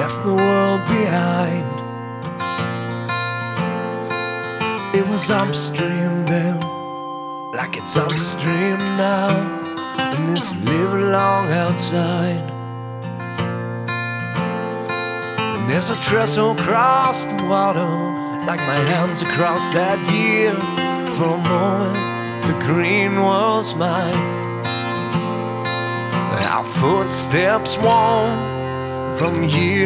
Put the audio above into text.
left the world behind. It was upstream then, like it's upstream now, in this live along outside. And there's a trestle across the water, like my hands across that year. For a moment, the green was mine. Our footsteps warm from year